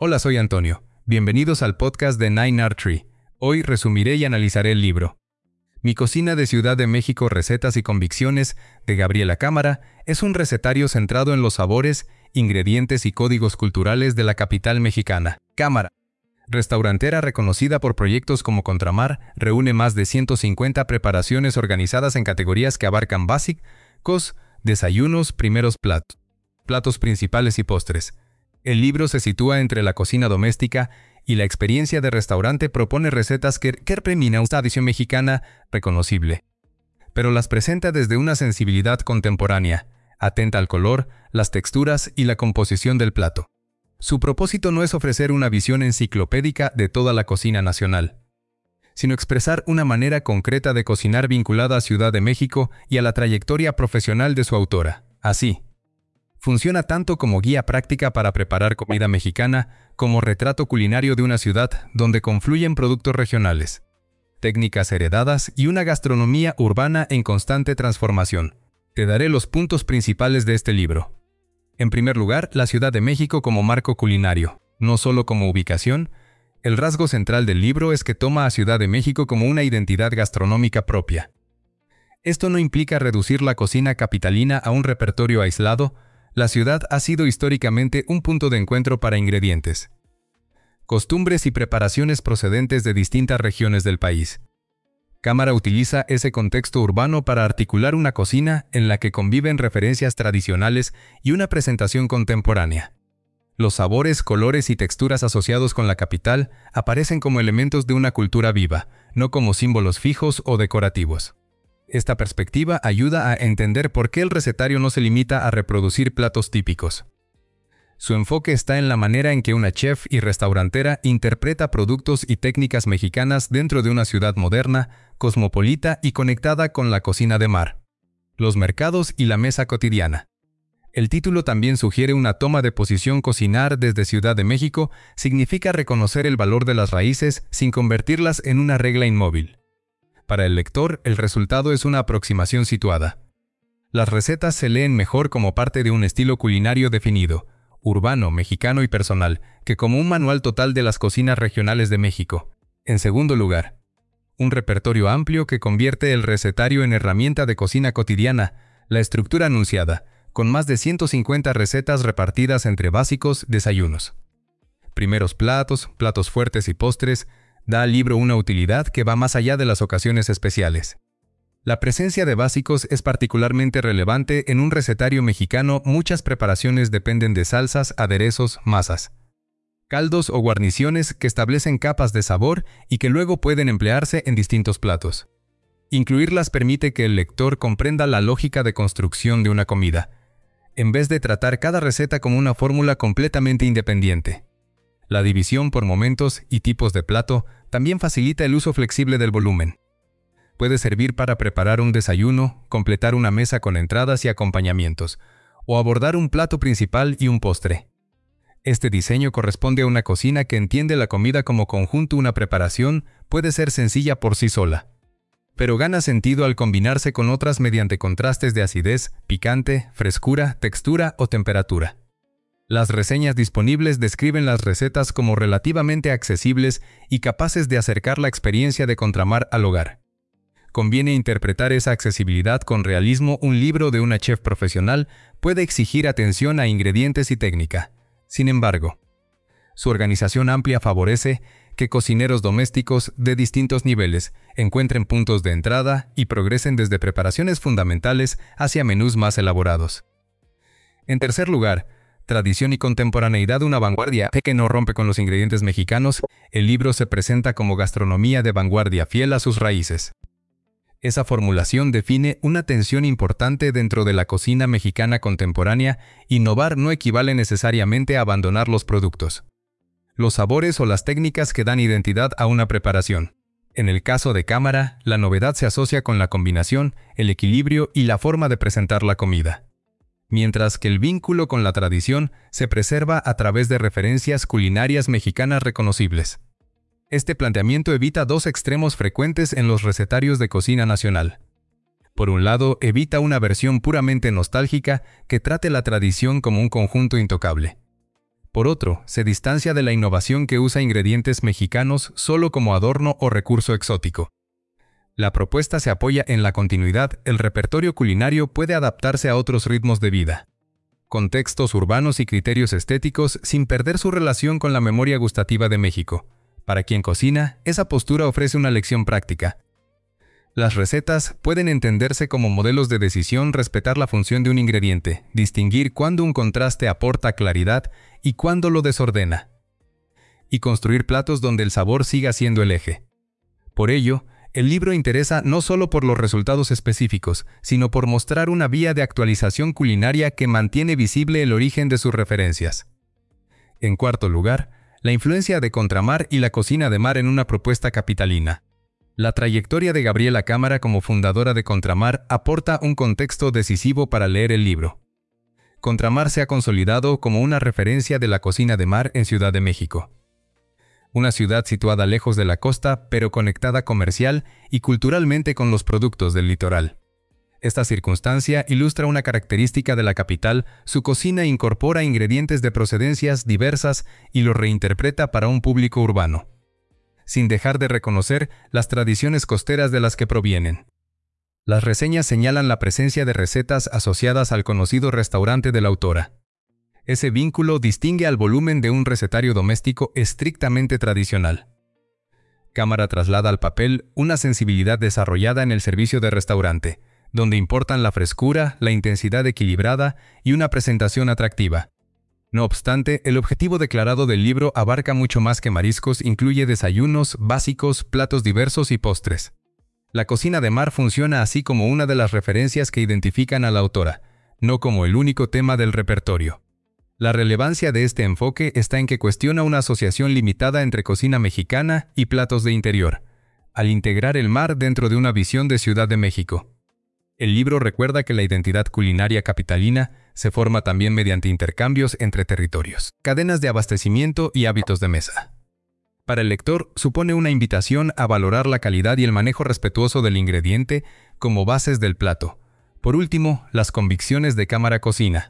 Hola, soy Antonio. Bienvenidos al podcast de Nine Art Tree. Hoy resumiré y analizaré el libro. Mi cocina de Ciudad de México, recetas y convicciones, de Gabriela Cámara, es un recetario centrado en los sabores, ingredientes y códigos culturales de la capital mexicana. Cámara, restaurantera reconocida por proyectos como Contramar, reúne más de 150 preparaciones organizadas en categorías que abarcan básicos, desayunos, primeros platos principales y postres. El libro se sitúa entre la cocina doméstica y la experiencia de restaurante. Propone recetas que premian una tradición mexicana reconocible, pero las presenta desde una sensibilidad contemporánea, atenta al color, las texturas y la composición del plato. Su propósito no es ofrecer una visión enciclopédica de toda la cocina nacional, sino expresar una manera concreta de cocinar vinculada a Ciudad de México y a la trayectoria profesional de su autora. Así, funciona tanto como guía práctica para preparar comida mexicana, como retrato culinario de una ciudad donde confluyen productos regionales, técnicas heredadas y una gastronomía urbana en constante transformación. Te daré los puntos principales de este libro. En primer lugar, la Ciudad de México como marco culinario, no solo como ubicación. El rasgo central del libro es que toma a Ciudad de México como una identidad gastronómica propia. Esto no implica reducir la cocina capitalina a un repertorio aislado. La ciudad ha sido históricamente un punto de encuentro para ingredientes, costumbres y preparaciones procedentes de distintas regiones del país. Cámara utiliza ese contexto urbano para articular una cocina en la que conviven referencias tradicionales y una presentación contemporánea. Los sabores, colores y texturas asociados con la capital aparecen como elementos de una cultura viva, no como símbolos fijos o decorativos. Esta perspectiva ayuda a entender por qué el recetario no se limita a reproducir platos típicos. Su enfoque está en la manera en que una chef y restaurantera interpreta productos y técnicas mexicanas dentro de una ciudad moderna, cosmopolita y conectada con la cocina de mar, los mercados y la mesa cotidiana. El título también sugiere una toma de posición. Cocinar desde Ciudad de México significa reconocer el valor de las raíces sin convertirlas en una regla inmóvil. Para el lector, el resultado es una aproximación situada. Las recetas se leen mejor como parte de un estilo culinario definido, urbano, mexicano y personal, que como un manual total de las cocinas regionales de México. En segundo lugar, un repertorio amplio que convierte el recetario en herramienta de cocina cotidiana. La estructura anunciada, con más de 150 recetas repartidas entre básicos, desayunos, primeros platos, platos fuertes y postres, da al libro una utilidad que va más allá de las ocasiones especiales. La presencia de básicos es particularmente relevante en un recetario mexicano. Muchas preparaciones dependen de salsas, aderezos, masas, caldos o guarniciones que establecen capas de sabor y que luego pueden emplearse en distintos platos. Incluirlas permite que el lector comprenda la lógica de construcción de una comida, en vez de tratar cada receta como una fórmula completamente independiente. La división por momentos y tipos de plato también facilita el uso flexible del volumen. Puede servir para preparar un desayuno, completar una mesa con entradas y acompañamientos, o abordar un plato principal y un postre. Este diseño corresponde a una cocina que entiende la comida como conjunto. Una preparación puede ser sencilla por sí sola, pero gana sentido al combinarse con otras mediante contrastes de acidez, picante, frescura, textura o temperatura. Las reseñas disponibles describen las recetas como relativamente accesibles y capaces de acercar la experiencia de Contramar al hogar. Conviene interpretar esa accesibilidad con realismo. Un libro de una chef profesional puede exigir atención a ingredientes y técnica. Sin embargo, su organización amplia favorece que cocineros domésticos de distintos niveles encuentren puntos de entrada y progresen desde preparaciones fundamentales hacia menús más elaborados. En tercer lugar, tradición y contemporaneidad. Una vanguardia que no rompe con los ingredientes mexicanos. El libro se presenta como gastronomía de vanguardia fiel a sus raíces. Esa formulación define una tensión importante dentro de la cocina mexicana contemporánea. Innovar no equivale necesariamente a abandonar los productos, los sabores o las técnicas que dan identidad a una preparación. En el caso de Cámara, la novedad se asocia con la combinación, el equilibrio y la forma de presentar la comida, mientras que el vínculo con la tradición se preserva a través de referencias culinarias mexicanas reconocibles. Este planteamiento evita dos extremos frecuentes en los recetarios de cocina nacional. Por un lado, evita una versión puramente nostálgica que trate la tradición como un conjunto intocable. Por otro, se distancia de la innovación que usa ingredientes mexicanos solo como adorno o recurso exótico. La propuesta se apoya en la continuidad. El repertorio culinario puede adaptarse a otros ritmos de vida, contextos urbanos y criterios estéticos sin perder su relación con la memoria gustativa de México. Para quien cocina, esa postura ofrece una lección práctica. Las recetas pueden entenderse como modelos de decisión, respetar la función de un ingrediente, distinguir cuándo un contraste aporta claridad y cuándo lo desordena, y construir platos donde el sabor siga siendo el eje. Por ello, el libro interesa no solo por los resultados específicos, sino por mostrar una vía de actualización culinaria que mantiene visible el origen de sus referencias. En cuarto lugar, la influencia de Contramar y la cocina de mar en una propuesta capitalina. La trayectoria de Gabriela Cámara como fundadora de Contramar aporta un contexto decisivo para leer el libro. Contramar se ha consolidado como una referencia de la cocina de mar en Ciudad de México. Una ciudad situada lejos de la costa, pero conectada comercial y culturalmente con los productos del litoral. Esta circunstancia ilustra una característica de la capital: su cocina incorpora ingredientes de procedencias diversas y los reinterpreta para un público urbano, sin dejar de reconocer las tradiciones costeras de las que provienen. Las reseñas señalan la presencia de recetas asociadas al conocido restaurante de la autora. Ese vínculo distingue al volumen de un recetario doméstico estrictamente tradicional. Cámara traslada al papel una sensibilidad desarrollada en el servicio de restaurante, donde importan la frescura, la intensidad equilibrada y una presentación atractiva. No obstante, el objetivo declarado del libro abarca mucho más que mariscos, incluye desayunos, básicos, platos diversos y postres. La cocina de mar funciona así como una de las referencias que identifican a la autora, no como el único tema del repertorio. La relevancia de este enfoque está en que cuestiona una asociación limitada entre cocina mexicana y platos de interior, al integrar el mar dentro de una visión de Ciudad de México. El libro recuerda que la identidad culinaria capitalina se forma también mediante intercambios entre territorios, cadenas de abastecimiento y hábitos de mesa. Para el lector, supone una invitación a valorar la calidad y el manejo respetuoso del ingrediente como bases del plato. Por último, las convicciones de Cámara Cocina.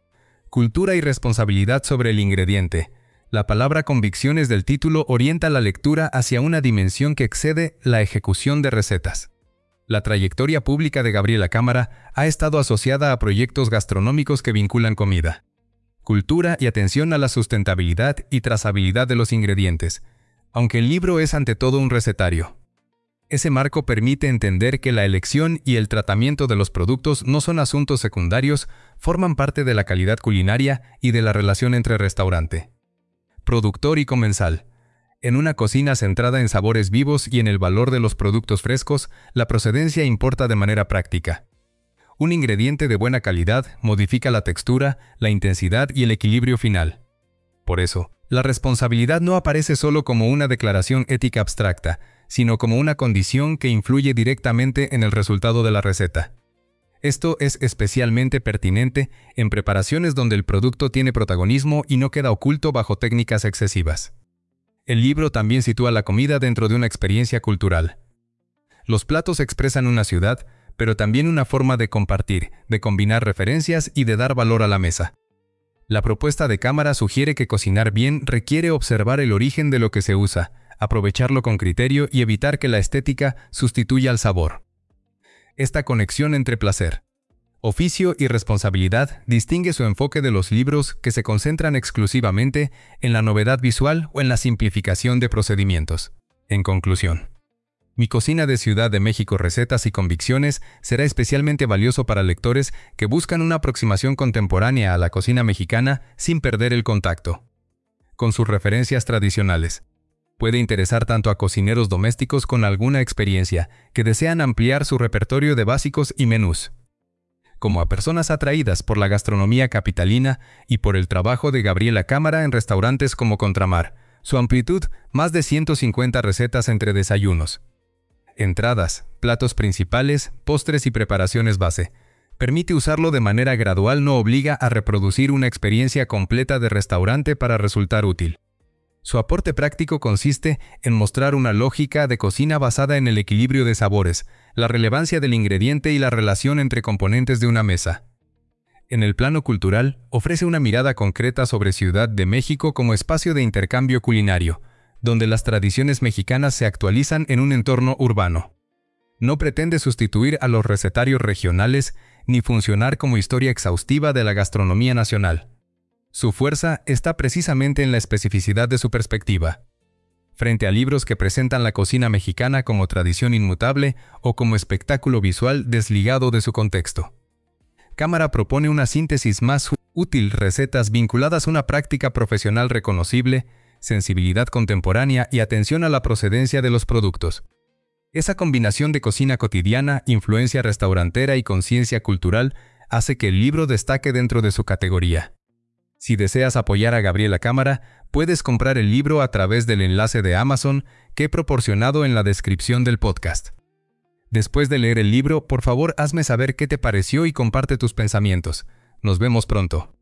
Cultura y responsabilidad sobre el ingrediente. La palabra convicciones del título orienta la lectura hacia una dimensión que excede la ejecución de recetas. La trayectoria pública de Gabriela Cámara ha estado asociada a proyectos gastronómicos que vinculan comida, cultura y atención a la sustentabilidad y trazabilidad de los ingredientes, aunque el libro es ante todo un recetario. Ese marco permite entender que la elección y el tratamiento de los productos no son asuntos secundarios, forman parte de la calidad culinaria y de la relación entre restaurante, productor y comensal. En una cocina centrada en sabores vivos y en el valor de los productos frescos, la procedencia importa de manera práctica. Un ingrediente de buena calidad modifica la textura, la intensidad y el equilibrio final. Por eso, la responsabilidad no aparece solo como una declaración ética abstracta, sino como una condición que influye directamente en el resultado de la receta. Esto es especialmente pertinente en preparaciones donde el producto tiene protagonismo y no queda oculto bajo técnicas excesivas. El libro también sitúa la comida dentro de una experiencia cultural. Los platos expresan una ciudad, pero también una forma de compartir, de combinar referencias y de dar valor a la mesa. La propuesta de Cámara sugiere que cocinar bien requiere observar el origen de lo que se usa, aprovecharlo con criterio y evitar que la estética sustituya al sabor. Esta conexión entre placer, oficio y responsabilidad distingue su enfoque de los libros que se concentran exclusivamente en la novedad visual o en la simplificación de procedimientos. En conclusión, Mi cocina de Ciudad de México, recetas y convicciones será especialmente valioso para lectores que buscan una aproximación contemporánea a la cocina mexicana sin perder el contacto con sus referencias tradicionales. Puede interesar tanto a cocineros domésticos con alguna experiencia que desean ampliar su repertorio de básicos y menús, como a personas atraídas por la gastronomía capitalina y por el trabajo de Gabriela Cámara en restaurantes como Contramar. Su amplitud, más de 150 recetas entre desayunos, entradas, platos principales, postres y preparaciones base. Permite usarlo de manera gradual, no obliga a reproducir una experiencia completa de restaurante para resultar útil. Su aporte práctico consiste en mostrar una lógica de cocina basada en el equilibrio de sabores, la relevancia del ingrediente y la relación entre componentes de una mesa. En el plano cultural, ofrece una mirada concreta sobre Ciudad de México como espacio de intercambio culinario, donde las tradiciones mexicanas se actualizan en un entorno urbano. No pretende sustituir a los recetarios regionales ni funcionar como historia exhaustiva de la gastronomía nacional. Su fuerza está precisamente en la especificidad de su perspectiva. Frente a libros que presentan la cocina mexicana como tradición inmutable o como espectáculo visual desligado de su contexto. Cámara propone una síntesis más útil, recetas vinculadas a una práctica profesional reconocible, sensibilidad contemporánea y atención a la procedencia de los productos. Esa combinación de cocina cotidiana, influencia restaurantera y conciencia cultural hace que el libro destaque dentro de su categoría. Si deseas apoyar a Gabriela Cámara, puedes comprar el libro a través del enlace de Amazon que he proporcionado en la descripción del podcast. Después de leer el libro, por favor hazme saber qué te pareció y comparte tus pensamientos. Nos vemos pronto.